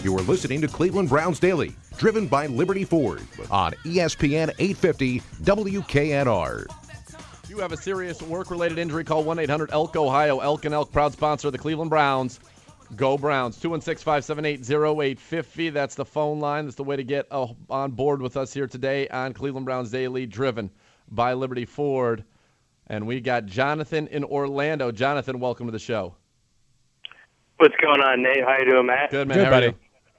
You are listening to Cleveland Browns Daily, driven by Liberty Ford on ESPN 850 WKNR. You have a serious work-related injury, call 1-800-ELK, Ohio. Elk and Elk, proud sponsor of the Cleveland Browns. Go Browns. 216-578-0850. That's the phone line. That's the way to get on board with us here today on Cleveland Browns Daily, driven by Liberty Ford. And we got Jonathan in Orlando. Jonathan, welcome to the show. What's going on, Nate? How you doing, Matt? Good, man. Good, How are buddy. you?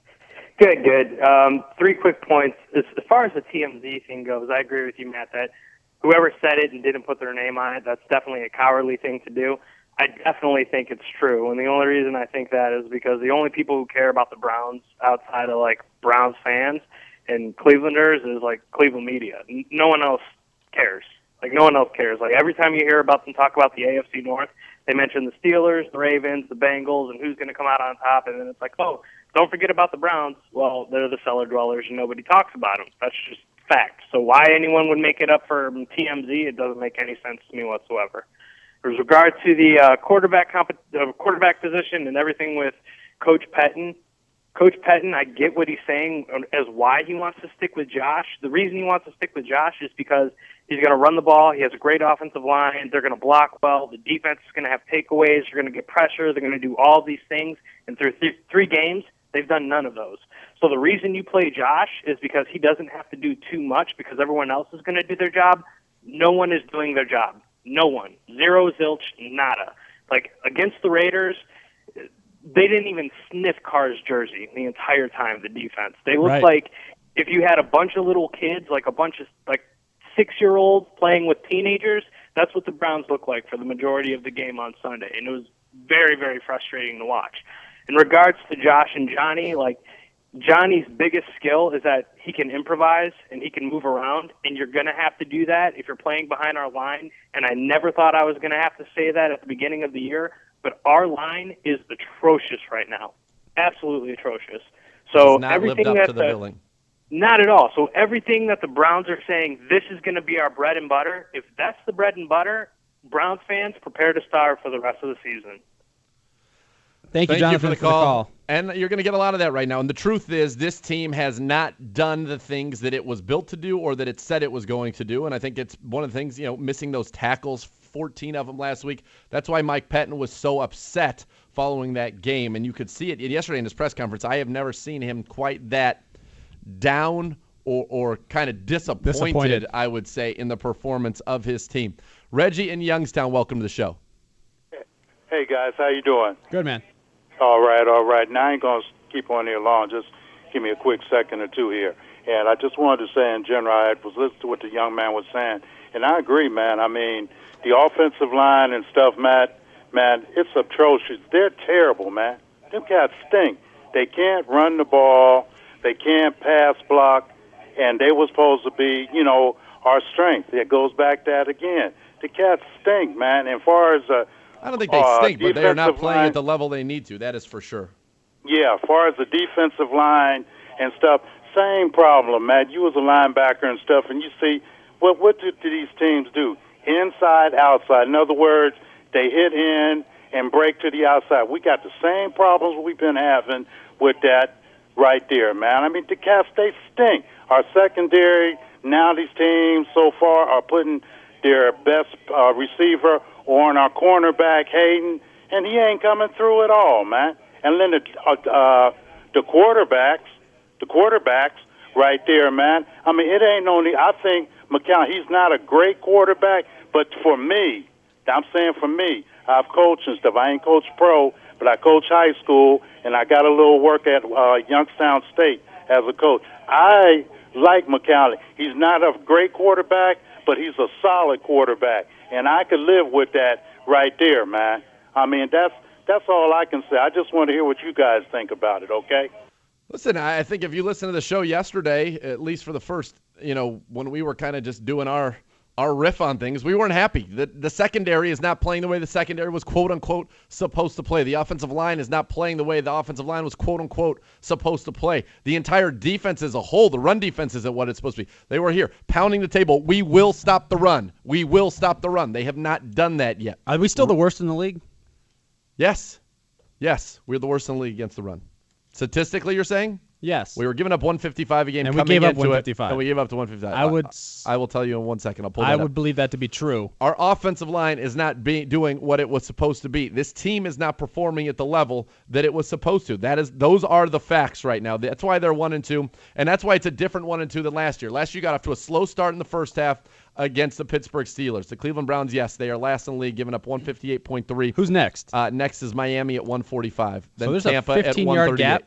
Good. 3 quick points. As far as the TMZ thing goes, I agree with you, Matt, that whoever said it and didn't put their name on it, that's definitely a cowardly thing to do. I definitely think it's true, and the only reason I think that is because the only people who care about the Browns outside of, like, Browns fans and Clevelanders is, like, Cleveland media. No one else cares. Like, no one else cares. Like, every time you hear about them talk about the AFC North, they mention the Steelers, the Ravens, the Bengals, and who's going to come out on top, and then it's like, oh, don't forget about the Browns. Well, they're the cellar dwellers, and nobody talks about them. That's just fact. So why anyone would make it up for TMZ, it doesn't make any sense to me whatsoever. With regard to the quarterback position and everything with Coach Pettin, I get what he's saying as why he wants to stick with Josh. The reason he wants to stick with Josh is because he's going to run the ball. He has a great offensive line. They're going to block well. The defense is going to have takeaways. They're going to get pressure. They're going to do all these things. And through 3 games, they've done none of those. So the reason you play Josh is because he doesn't have to do too much because everyone else is going to do their job. No one is doing their job. No one. Zero, zilch, nada. Like, against the Raiders, they didn't even sniff Carr's jersey the entire time, the defense. They looked like if you had a bunch of little kids, like a bunch of, like, 6-year-olds playing with teenagers, that's what the Browns looked like for the majority of the game on Sunday. And it was very, very frustrating to watch. In regards to Josh and Johnny, like, Johnny's biggest skill is that he can improvise and he can move around, and you're going to have to do that if you're playing behind our line. And I never thought I was going to have to say that at the beginning of the year, but our line is atrocious right now. Absolutely atrocious. So not everything lived up that to the billing. Not at all. So everything that the Browns are saying, this is going to be our bread and butter, if that's the bread and butter, Browns fans, prepare to starve for the rest of the season. Thank you, Jonathan, for the call. And you're going to get a lot of that right now. And the truth is, this team has not done the things that it was built to do or that it said it was going to do. And I think it's one of the things, missing those tackles, 14 of them last week. That's why Mike Pettin was so upset following that game. And you could see it yesterday in his press conference. I have never seen him quite that down or kind of disappointed, I would say, in the performance of his team. Reggie in Youngstown, welcome to the show. Hey, guys, how you doing? Good, man. All right. Now, I ain't going to keep on here long. Just give me a quick second or two here. And I just wanted to say in general, I was listening to what the young man was saying. And I agree, man. I mean, the offensive line and stuff, man, it's atrocious. They're terrible, man. Them cats stink. They can't run the ball. They can't pass block. And they were supposed to be, our strength. It goes back to that again. The cats stink, man. And as far as I don't think they stink, but they are not playing at the level they need to. That is for sure. Yeah, as far as the defensive line and stuff, same problem, Matt. You was a linebacker and stuff, and you see, what do these teams do? Inside, outside. In other words, they hit in and break to the outside. We got the same problems we've been having with that right there, man. I mean, the Cats, they stink. Our secondary, now these teams so far are putting their best receiver on our cornerback, Hayden, and he ain't coming through at all, man. And then the quarterbacks right there, man. I mean, it ain't only, I think McCown, he's not a great quarterback, but for me, I'm saying for me, I've coached and stuff. I ain't coached pro, but I coach high school, and I got a little work at Youngstown State as a coach. I like McCown. He's not a great quarterback, but he's a solid quarterback, and I could live with that right there, man. I mean, that's all I can say. I just want to hear what you guys think about it, okay? Listen, I think if you listen to the show yesterday, at least for the first, when we were kind of just doing our riff on things, we weren't happy. The secondary is not playing the way the secondary was quote-unquote supposed to play. The offensive line is not playing the way the offensive line was quote-unquote supposed to play. The entire defense as a whole, the run defense isn't what it's supposed to be. They were here pounding the table. We will stop the run. We will stop the run. They have not done that yet. Are we still the worst in the league? Yes. We're the worst in the league against the run. Statistically, you're saying? Yes. We were giving up 155 a game, and coming we gave up into 155. And we gave up to 155. I will tell you in 1 second. I'll pull that I up. would believe that to be true. Our offensive line is not doing what it was supposed to be. This team is not performing at the level that it was supposed to. Those are the facts right now. That's why they're 1-2, and that's why it's a different 1-2 than last year. Last year, you got off to a slow start in the first half against the Pittsburgh Steelers. The Cleveland Browns, yes, they are last in the league, giving up 158.3. Who's next? Next is Miami at 145. Then so there's Tampa a 15-yard gap,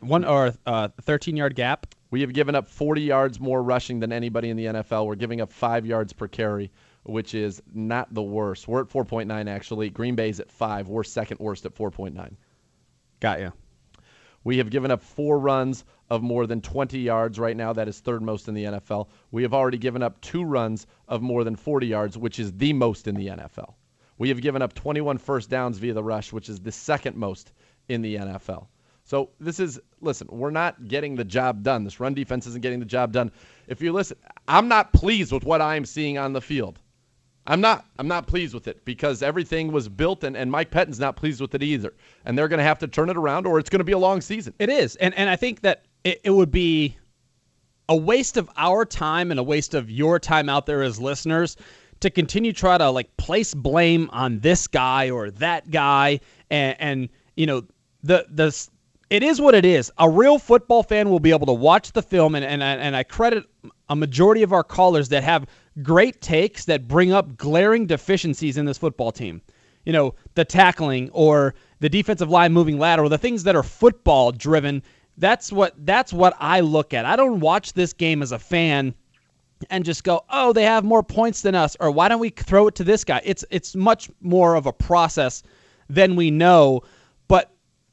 13-yard gap. We have given up 40 yards more rushing than anybody in the NFL. We're giving up 5 yards per carry, which is not the worst. We're at 4.9, actually. Green Bay's at 5. We're second worst at 4.9. Got you. We have given up 4 runs of more than 20 yards right now. That is third most in the NFL. We have already given up 2 runs of more than 40 yards, which is the most in the NFL. We have given up 21 first downs via the rush, which is the second most in the NFL. So listen, we're not getting the job done. This run defense isn't getting the job done. If you listen, I'm not pleased with what I'm seeing on the field. I'm not pleased with it because everything was built, and Mike Pettine's not pleased with it either. And they're going to have to turn it around, or it's going to be a long season. It is, and I think that it would be a waste of our time and a waste of your time out there as listeners to continue to try to place blame on this guy or that guy, and you know the. It is what it is. A real football fan will be able to watch the film, and I credit a majority of our callers that have great takes that bring up glaring deficiencies in this football team. You know, the tackling or the defensive line moving lateral, the things that are football driven. That's what I look at. I don't watch this game as a fan and just go, oh, they have more points than us, or why don't we throw it to this guy? It's much more of a process than we know, but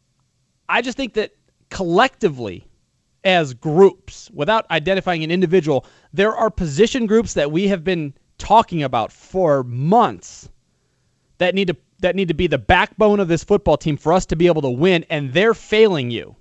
I just think that collectively, as groups, without identifying an individual, there are position groups that we have been talking about for months that need to be the backbone of this football team for us to be able to win, and they're failing you.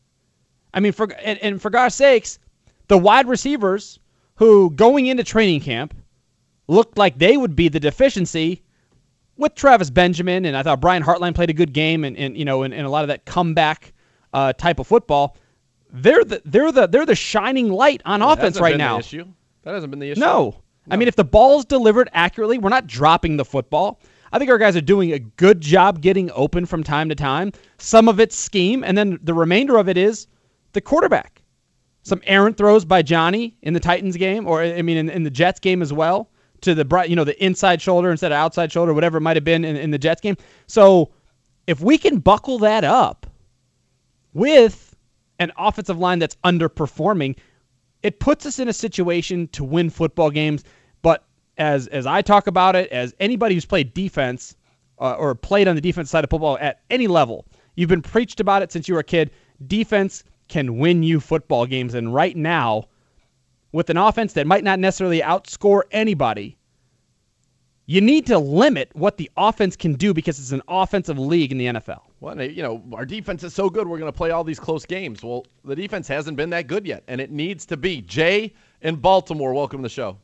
I mean, for God's sakes, the wide receivers who going into training camp looked like they would be the deficiency with Travis Benjamin, and I thought Brian Hartline played a good game, and in a lot of that comeback type of football, they're the shining light on offense right now. That hasn't been the issue. No. I mean, if the ball's delivered accurately, we're not dropping the football. I think our guys are doing a good job getting open from time to time. Some of it's scheme, and then the remainder of it is the quarterback. Some errant throws by Johnny in the Titans game, or in the Jets game as well, to the inside shoulder instead of outside shoulder, whatever it might have been in the Jets game. So if we can buckle that up with an offensive line that's underperforming, it puts us in a situation to win football games. But as I talk about it, as anybody who's played defense or played on the defense side of football at any level, you've been preached about it since you were a kid. Defense can win you football games. And right now, with an offense that might not necessarily outscore anybody, you need to limit what the offense can do because it's an offensive league in the NFL. Well, our defense is so good, we're going to play all these close games. Well, the defense hasn't been that good yet, and it needs to be. Jay in Baltimore, welcome to the show.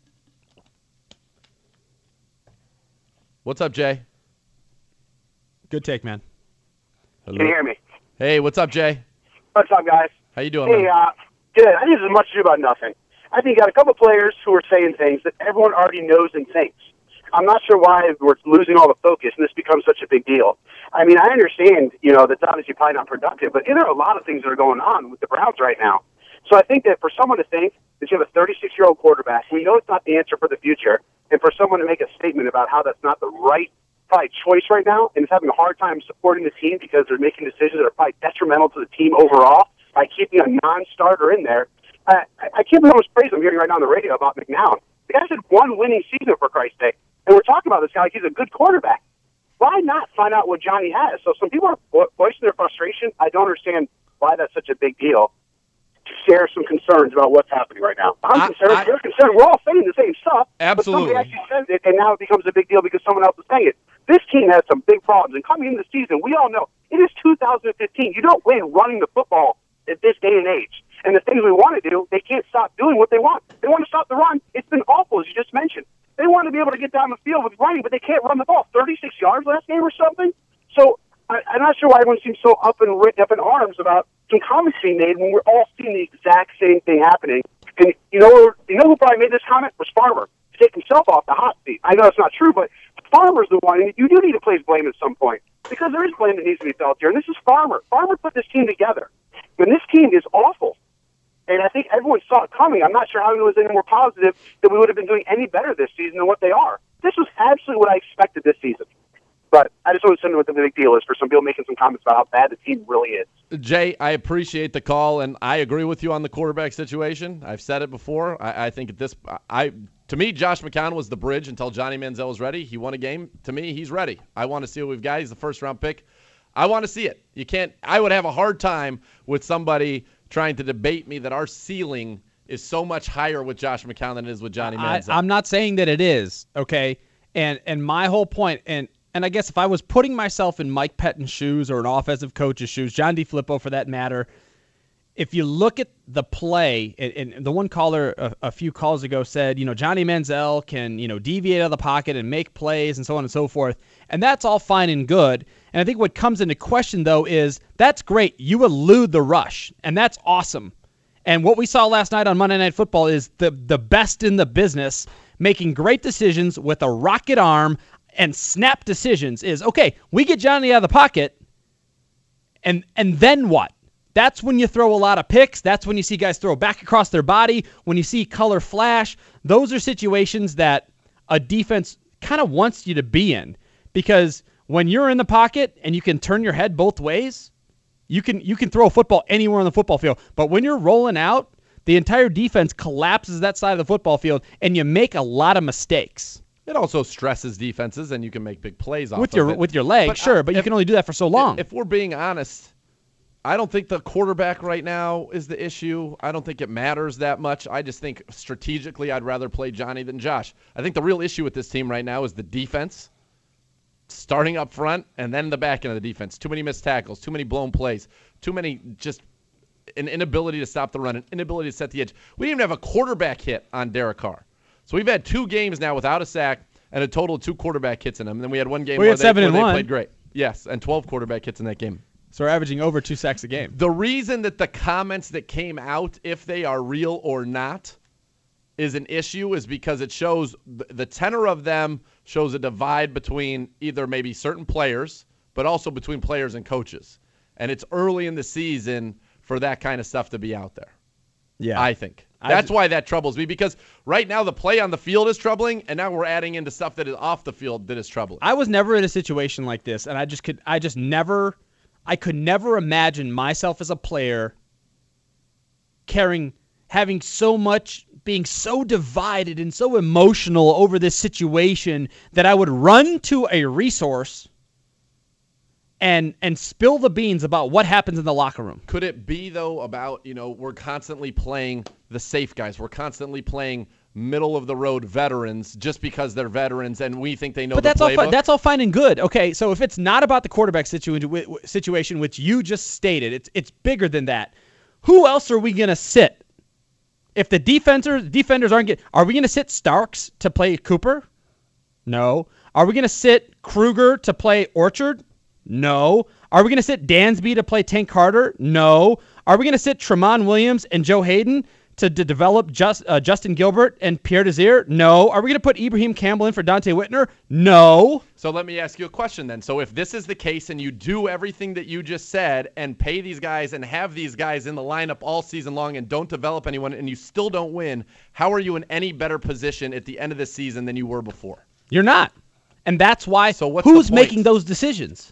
What's up, Jay? Good take, man. Hello. Can you hear me? Hey, what's up, Jay? What's up, guys? How you doing, Hey, man? good. I think this is much ado about nothing. I think you got a couple players who are saying things that everyone already knows and thinks. I'm not sure why we're losing all the focus and this becomes such a big deal. I mean, I understand, that's obviously probably not productive, but there are a lot of things that are going on with the Browns right now. So I think that for someone to think that you have a 36-year-old quarterback, we know it's not the answer for the future, and for someone to make a statement about how that's not the right probably choice right now and is having a hard time supporting the team because they're making decisions that are probably detrimental to the team overall by keeping a non-starter in there, I can't believe how much praise I'm hearing right now on the radio about McNown. The guy's had one winning season, for Christ's sake. And we're talking about this guy like he's a good quarterback. Why not find out what Johnny has? So some people are voicing their frustration. I don't understand why that's such a big deal. To share some concerns about what's happening right now. I'm concerned. You're concerned. We're all saying the same stuff. Absolutely. But somebody actually says it, and now it becomes a big deal because someone else is saying it. This team has some big problems. And coming into the season, we all know it is 2015. You don't win running the football at this day and age. And the things we want to do, they can't stop doing what they want. They want to stop the run. It's been awful, as you just mentioned. They want to be able to get down the field with running, but they can't run the ball. 36 yards last game or something? So I'm not sure why everyone seems so up in arms about some comments being made when we're all seeing the exact same thing happening. And you know who probably made this comment? Was Farmer, to take himself off the hot seat. I know that's not true, but Farmer's the one, and you do need to place blame at some point, because there is blame that needs to be felt here, and this is Farmer. Farmer put this team together, and this team is awful. And I think everyone saw it coming. I'm not sure how it was any more positive that we would have been doing any better this season than what they are. This was absolutely what I expected this season. But I just want to know what the big deal is for some people making some comments about how bad the team really is. Jay, I appreciate the call, and I agree with you on the quarterback situation. I've said it before. I think to me, Josh McCown was the bridge until Johnny Manziel was ready. He won a game. To me, he's ready. I want to see what we've got. He's the first-round pick. I want to see it. You can't. I would have a hard time with somebody trying to debate me that our ceiling is so much higher with Josh McCown than it is with Johnny Manziel. I'm not saying that it is, okay? And my whole point, and I guess if I was putting myself in Mike Pettine's shoes or an offensive coach's shoes, John DeFilippo for that matter, if you look at the play, and the one caller a few calls ago said, Johnny Manziel can, deviate out of the pocket and make plays and so on and so forth, and that's all fine and good. And I think what comes into question, though, is that's great. You elude the rush, and that's awesome. And what we saw last night on Monday Night Football is the best in the business, making great decisions with a rocket arm and snap decisions is, okay, we get Johnny out of the pocket, and then what? That's when you throw a lot of picks. That's when you see guys throw back across their body. When you see color flash, those are situations that a defense kind of wants you to be in, because when you're in the pocket and you can turn your head both ways, you can throw a football anywhere on the football field. But when you're rolling out, the entire defense collapses that side of the football field, and you make a lot of mistakes. It also stresses defenses, and you can make big plays off with of it. With your legs, sure, but you can only do that for so long. If we're being honest, I don't think the quarterback right now is the issue. I don't think it matters that much. I just think strategically I'd rather play Johnny than Josh. I think the real issue with this team right now is the defense, starting up front and then the back end of the defense. Too many missed tackles, too many blown plays, too many just an inability to stop the run, an inability to set the edge. We didn't even have a quarterback hit on Derek Carr. So we've had 2 games now without a sack and a total of 2 quarterback hits in them. And then we had one game where they played great. Yes, and 12 quarterback hits in that game. So we're averaging over 2 sacks a game. The reason that the comments that came out, if they are real or not, is an issue is because it shows the tenor of them shows a divide between either maybe certain players, but also between players and coaches. And it's early in the season for that kind of stuff to be out there. Yeah, I think. That's why that troubles me, because right now the play on the field is troubling, and now we're adding into stuff that is off the field that is troubling. I was never in a situation like this, and I could never imagine myself as a player having so much, being so divided and so emotional over this situation that I would run to a resource and spill the beans about what happens in the locker room. Could it be, though, about, we're constantly playing the safe guys. We're constantly playing middle-of-the-road veterans just because they're veterans and we think they know the playbook? But that's all fine and good. Okay, so if it's not about the quarterback situation, which you just stated, it's bigger than that. Who else are we going to sit? If the defenders aren't getting... Are we going to sit Starks to play Cooper? No. Are we going to sit Kruger to play Orchard? No. Are we going to sit Dansby to play Tank Carter? No. Are we going to sit Tramon Williams and Joe Hayden to develop Justin Gilbert and Pierre Desir? No. Are we going to put Ibrahim Campbell in for Dante Whitner? No. So let me ask you a question then. So if this is the case and you do everything that you just said and pay these guys and have these guys in the lineup all season long and don't develop anyone and you still don't win, how are you in any better position at the end of the season than you were before? You're not. And that's why who's making those decisions?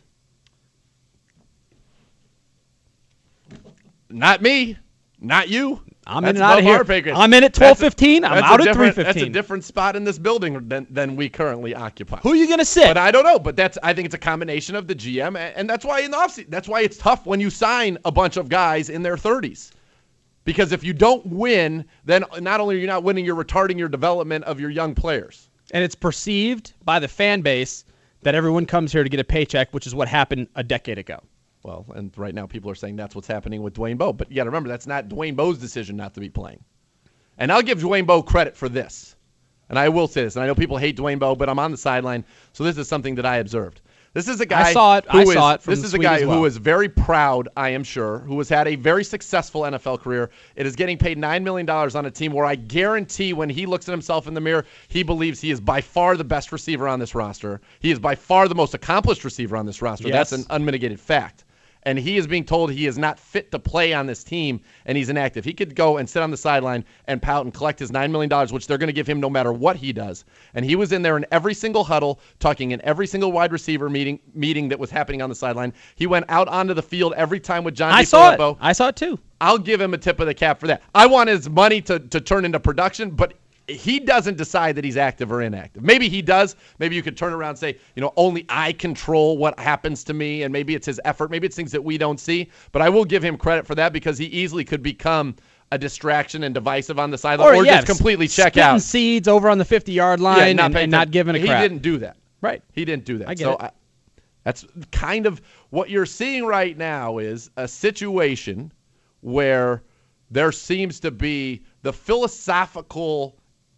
Not me. Not you. I'm in and out of here. I'm in at 12:15. I'm out at 3:15. That's a different spot in this building than we currently occupy. Who are you going to sit? But I don't know. But I think it's a combination of the GM, and that's why in the offseason, that's why it's tough when you sign a bunch of guys in their 30s. Because if you don't win, then not only are you not winning, you're retarding your development of your young players. And it's perceived by the fan base that everyone comes here to get a paycheck, which is what happened a decade ago. Well, and right now people are saying that's what's happening with Dwayne Bowe. But you got to remember, that's not Dwayne Bowe's decision not to be playing. And I'll give Dwayne Bowe credit for this. And I will say this, and I know people hate Dwayne Bowe, but I'm on the sideline, so this is something that I observed. This is a guy. I saw it. From This is a guy who is very proud, I am sure, who has had a very successful NFL career. It is getting paid $9 million on a team where I guarantee when he looks at himself in the mirror, he believes he is by far the best receiver on this roster. He is by far the most accomplished receiver on this roster. Yes. That's an unmitigated fact. And he is being told he is not fit to play on this team, and he's inactive. He could go and sit on the sideline and pout and collect his $9 million, which they're going to give him no matter what he does. And he was in there in every single huddle, talking in every single wide receiver meeting that was happening on the sideline. He went out onto the field every time with John DeFilippo. I saw it too. I'll give him a tip of the cap for that. I want his money to turn into production, but he doesn't decide that he's active or inactive. Maybe he does. Maybe you could turn around and say, only I control what happens to me, and maybe it's his effort. Maybe it's things that we don't see. But I will give him credit for that because he easily could become a distraction and divisive on the sideline or just completely check out. Spitting seeds over on the 50-yard line and not giving a crap. He didn't do that. Right. He didn't do that. I get it. That's kind of what you're seeing right now is a situation where there seems to be the philosophical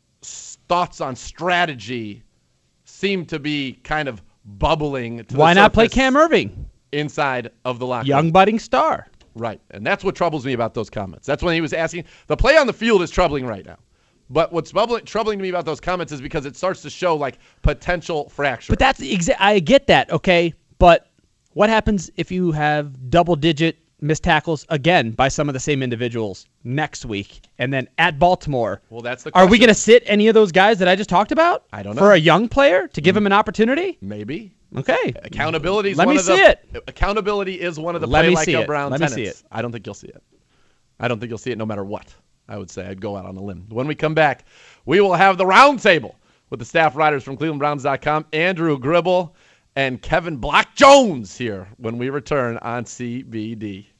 thoughts on strategy seem to be kind of bubbling to Why the not play surface Cam Irving? Inside of the locker room. Young budding star. Right. And that's what troubles me about those comments. That's when he was asking. The play on the field is troubling right now. But what's troubling to me about those comments is because it starts to show like potential fracture. But that's I get that, okay? But what happens if you have double-digit missed tackles again by some of the same individuals next week, and then at Baltimore? Well, that's the question. Are we going to sit any of those guys that I just talked about? I don't know. For a young player to give him an opportunity? Maybe. Okay. Accountability is Let one me of the see it. Accountability is one of the Let play me like see a it. Brown Let me tenets. see it. I don't think you'll see it. I don't think you'll see it no matter what. I would say I'd go out on a limb. When we come back, we will have the roundtable with the staff writers from ClevelandBrowns.com, Andrew Gribble and Kevin Block Jones here when we return on CBD.